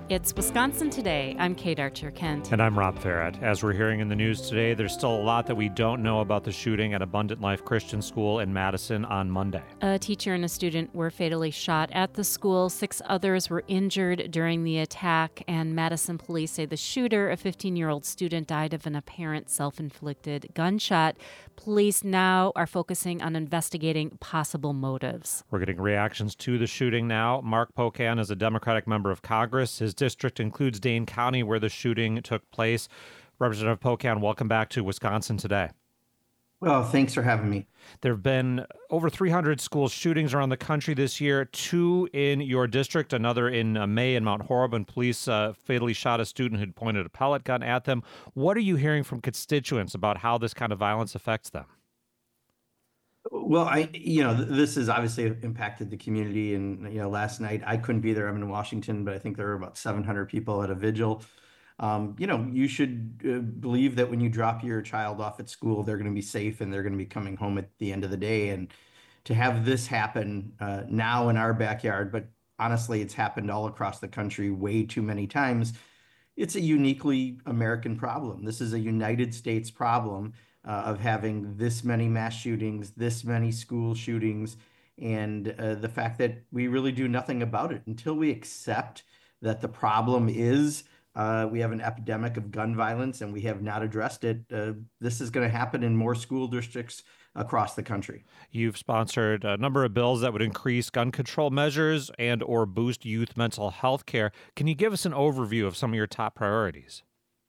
It's Wisconsin Today. I'm Kate Archer-Kent. And I'm Rob Farrett. As we're hearing in the news today, there's still a lot that we don't know about the shooting at Abundant Life Christian School in Madison on Monday. A teacher and a student were fatally shot at the school. 6 others were injured during the attack, and Madison police say the shooter, a 15-year-old student, died of an apparent self-inflicted gunshot. Police now are focusing on investigating possible motives. We're getting reactions to the shooting now. Mark Pocan is a Democratic member of Congress. His district includes Dane County, where the shooting took place. Representative Pocan, welcome back to Wisconsin Today. Well, thanks for having me. There have been over 300 school shootings around the country this year, 2 in your district, another in May in Mount Horeb, when police fatally shot a student who'd pointed a pellet gun at them. What are you hearing from constituents about how this kind of violence affects them? Well, this has obviously impacted the community. And, last night I couldn't be there. I'm in Washington, but I think there were about 700 people at a vigil. You should believe that when you drop your child off at school, they're going to be safe and they're going to be coming home at the end of the day. And to have this happen now in our backyard, but honestly, it's happened all across the country way too many times. It's a uniquely American problem. This is a United States problem of having this many mass shootings, this many school shootings, and the fact that we really do nothing about it until we accept that the problem is we have an epidemic of gun violence and we have not addressed it. This is going to happen in more school districts across the country. You've sponsored a number of bills that would increase gun control measures and or boost youth mental health care. Can you give us an overview of some of your top priorities?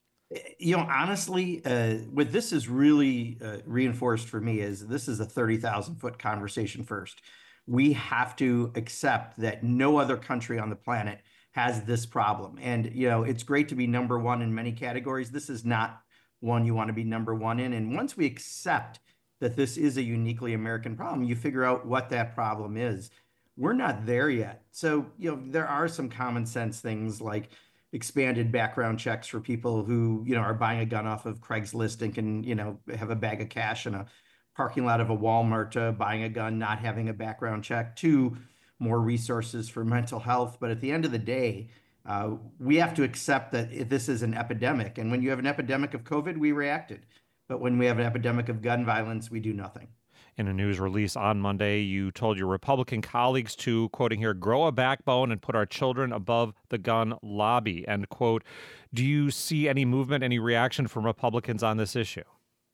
Honestly, what this is really reinforced for me is this is a 30,000-foot conversation first. We have to accept that no other country on the planet has this problem. And, it's great to be number one in many categories. This is not one you want to be number one in. And once we accept that this is a uniquely American problem, you figure out what that problem is. We're not there yet. So, there are some common sense things like expanded background checks for people who, are buying a gun off of Craigslist and can, have a bag of cash in a parking lot of a Walmart, buying a gun, not having a background check, to more resources for mental health. But at the end of the day, we have to accept that this is an epidemic. And when you have an epidemic of COVID, we reacted. But when we have an epidemic of gun violence, we do nothing. In a news release on Monday, you told your Republican colleagues to, quoting here, grow a backbone and put our children above the gun lobby, end quote. Do you see any movement, any reaction from Republicans on this issue?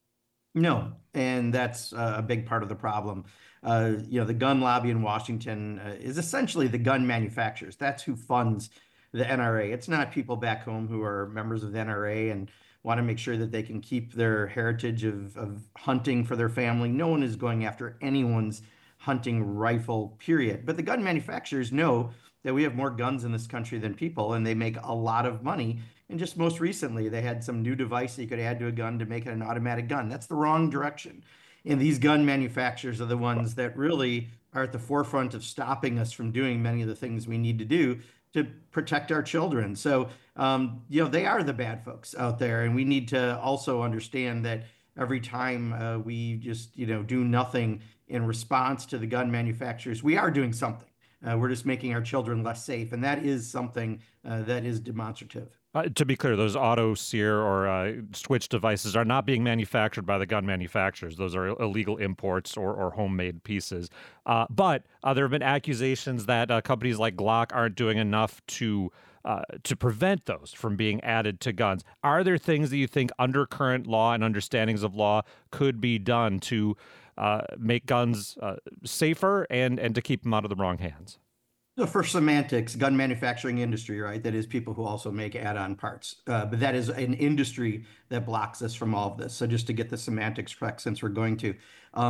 No, and that's a big part of the problem. The gun lobby in Washington is essentially the gun manufacturers. That's who funds the NRA. It's not people back home who are members of the NRA and want to make sure that they can keep their heritage of hunting for their family. No one is going after anyone's hunting rifle, period. But the gun manufacturers know that we have more guns in this country than people, and they make a lot of money. And just most recently, they had some new device that you could add to a gun to make it an automatic gun. That's the wrong direction. And these gun manufacturers are the ones that really are at the forefront of stopping us from doing many of the things we need to do to protect our children. So, they are the bad folks out there. And we need to also understand that every time we just, do nothing in response to the gun manufacturers, we are doing something. We're just making our children less safe. And that is something that is demonstrative. To be clear, those auto sear or switch devices are not being manufactured by the gun manufacturers. Those are illegal imports or homemade pieces. But there have been accusations that companies like Glock aren't doing enough to prevent those from being added to guns. Are there things that you think under current law and understandings of law could be done to make guns safer and to keep them out of the wrong hands? So for semantics, gun manufacturing industry, right? That is people who also make add-on parts. But that is an industry that blocks us from all of this. So just to get the semantics correct, since we're going to.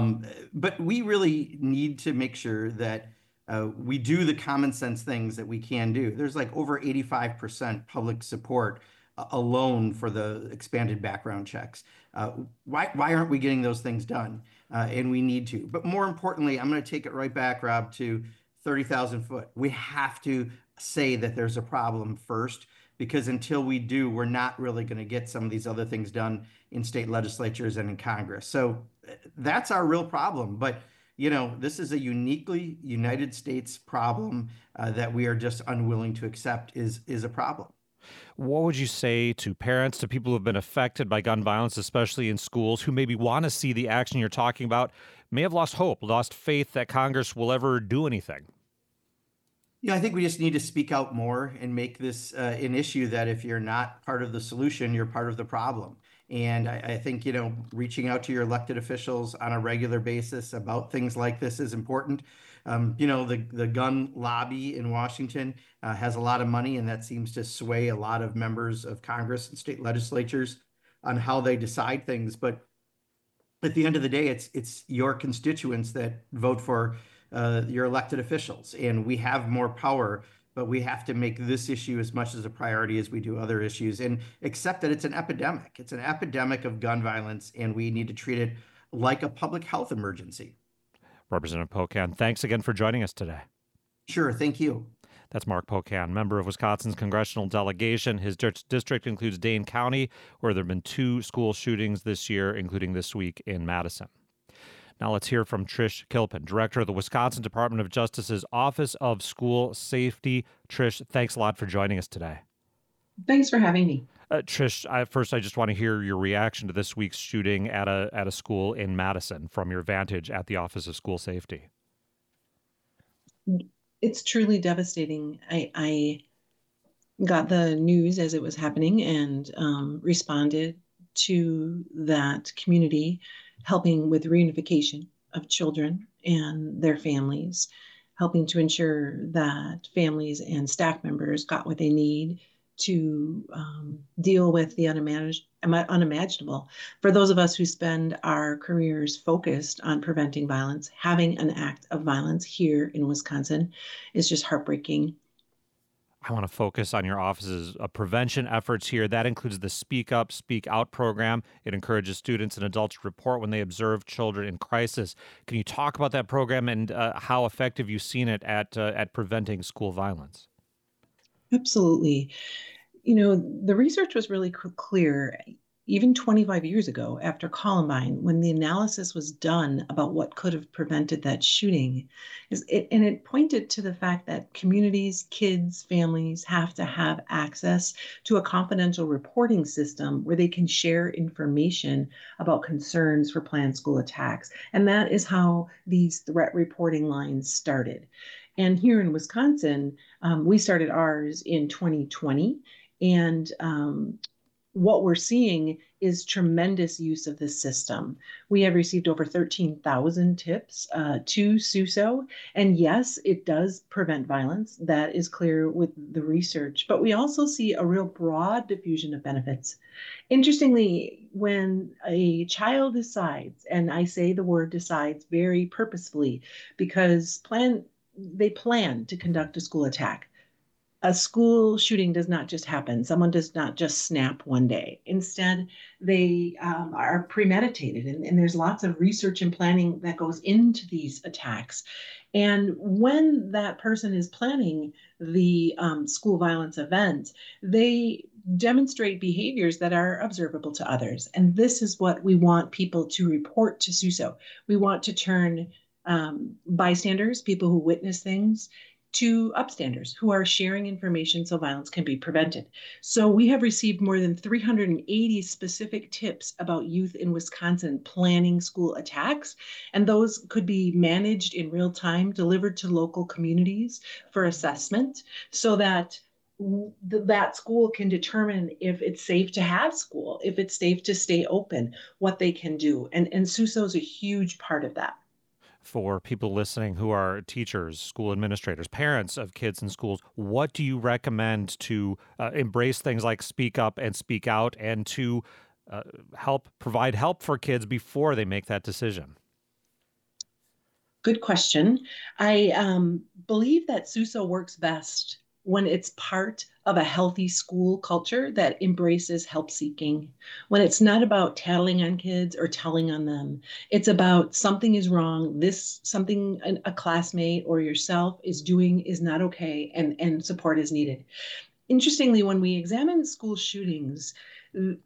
But we really need to make sure that we do the common sense things that we can do. There's like over 85% public support alone for the expanded background checks. Why aren't we getting those things done? And we need to. But more importantly, I'm going to take it right back, Rob, to 30,000 foot. We have to say that there's a problem first, because until we do, we're not really going to get some of these other things done in state legislatures and in Congress. So that's our real problem. But this is a uniquely United States problem that we are just unwilling to accept is a problem. What would you say to parents, to people who have been affected by gun violence, especially in schools, who maybe want to see the action you're talking about, may have lost hope, lost faith that Congress will ever do anything? I think we just need to speak out more and make this an issue that if you're not part of the solution, you're part of the problem. And I think, reaching out to your elected officials on a regular basis about things like this is important. The gun lobby in Washington has a lot of money, and that seems to sway a lot of members of Congress and state legislatures on how they decide things. But at the end of the day, it's your constituents that vote for your elected officials, and we have more power, but we have to make this issue as much as a priority as we do other issues and accept that it's an epidemic. It's an epidemic of gun violence, and we need to treat it like a public health emergency. Representative Pocan, thanks again for joining us today. Sure, thank you. That's Mark Pocan, member of Wisconsin's congressional delegation. His district includes Dane County, where there have been 2 school shootings this year, including this week in Madison. Now let's hear from Trish Kilpin, director of the Wisconsin Department of Justice's Office of School Safety. Trish, thanks a lot for joining us today. Thanks for having me. Trish, I just want to hear your reaction to this week's shooting at a school in Madison from your vantage at the Office of School Safety. It's truly devastating. I got the news as it was happening and responded to that community, helping with reunification of children and their families, helping to ensure that families and staff members got what they need to deal with the unimaginable. For those of us who spend our careers focused on preventing violence, having an act of violence here in Wisconsin is just heartbreaking. I want to focus on your office's prevention efforts here. That includes the Speak Up, Speak Out program. It encourages students and adults to report when they observe children in crisis. Can you talk about that program and how effective you've seen it at preventing school violence? Absolutely. The research was really clear. Even 25 years ago, after Columbine, when the analysis was done about what could have prevented that shooting, it pointed to the fact that communities, kids, families have to have access to a confidential reporting system where they can share information about concerns for planned school attacks. And that is how these threat reporting lines started. And here in Wisconsin, we started ours in 2020. And what we're seeing is tremendous use of this system. We have received over 13,000 tips to SUSO. And yes, it does prevent violence. That is clear with the research. But we also see a real broad diffusion of benefits. Interestingly, when a child decides, and I say the word decides very purposefully because they plan to conduct a school attack. A school shooting does not just happen. Someone does not just snap one day. Instead, they are premeditated, and there's lots of research and planning that goes into these attacks. And when that person is planning the school violence event, they demonstrate behaviors that are observable to others. And this is what we want people to report to SUSO. We want to turn bystanders, people who witness things, to upstanders who are sharing information so violence can be prevented. So we have received more than 380 specific tips about youth in Wisconsin planning school attacks, and those could be managed in real time, delivered to local communities for assessment so that that school can determine if it's safe to have school, if it's safe to stay open, what they can do. And SUSO is a huge part of that. For people listening who are teachers, school administrators, parents of kids in schools, what do you recommend to embrace things like Speak Up and Speak Out and to provide help for kids before they make that decision? Good question. I believe that SUSO works best when it's part of a healthy school culture that embraces help seeking, when it's not about tattling on kids or telling on them. It's about something is wrong, something a classmate or yourself is doing is not okay, and support is needed. Interestingly, when we examine school shootings,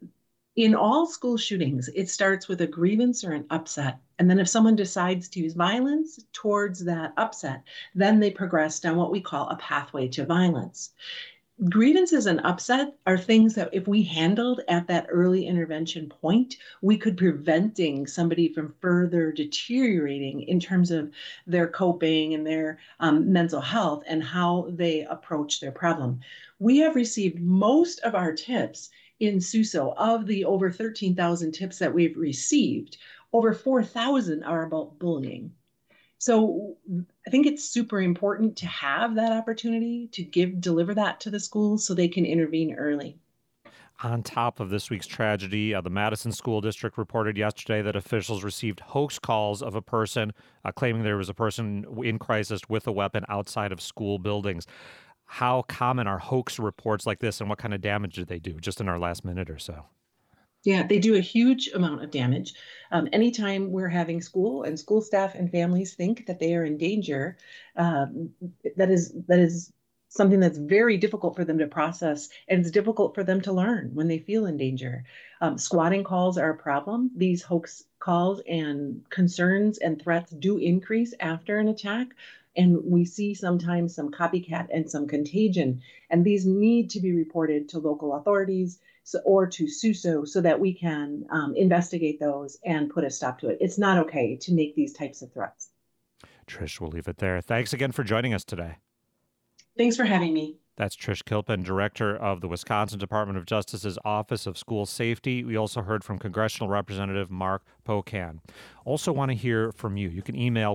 In all school shootings, it starts with a grievance or an upset. And then if someone decides to use violence towards that upset, then they progress down what we call a pathway to violence. Grievances and upset are things that if we handled at that early intervention point, we could preventing somebody from further deteriorating in terms of their coping and their mental health and how they approach their problem. We have received most of our tips in SUSO. Of the over 13,000 tips that we've received, over 4,000 are about bullying. So I think it's super important to have that opportunity to deliver that to the schools so they can intervene early. On top of this week's tragedy, the Madison School District reported yesterday that officials received hoax calls of a person claiming there was a person in crisis with a weapon outside of school buildings. How common are hoax reports like this, and what kind of damage do they do, just in our last minute or so? Yeah, they do a huge amount of damage. Anytime we're having school and school staff and families think that they are in danger, that is something that's very difficult for them to process, and it's difficult for them to learn when they feel in danger. Squatting calls are a problem. These hoax calls and concerns and threats do increase after an attack. And we see sometimes some copycat and some contagion. And these need to be reported to local authorities or to SUSO so that we can investigate those and put a stop to it. It's not okay to make these types of threats. Trish, we'll leave it there. Thanks again for joining us today. Thanks for having me. That's Trish Kilpin, Director of the Wisconsin Department of Justice's Office of School Safety. We also heard from Congressional Representative Mark Pocan. Also want to hear from you. You can email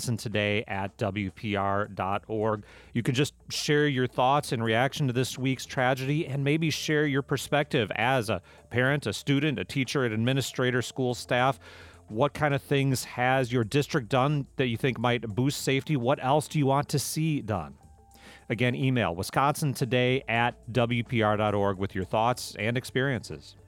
wisconsintoday@wpr.org. You can just share your thoughts in reaction to this week's tragedy and maybe share your perspective as a parent, a student, a teacher, an administrator, school staff. What kind of things has your district done that you think might boost safety? What else do you want to see done? Again, email wisconsintoday@wpr.org with your thoughts and experiences.